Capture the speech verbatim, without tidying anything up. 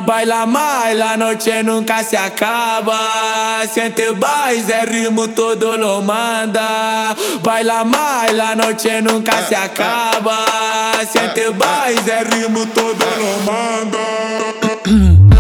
Baila mais, a noite nunca se acaba. Sente mais, é ritmo todo lo manda. Baila mais, a noite nunca se acaba. Sente mais, é ritmo todo lo manda.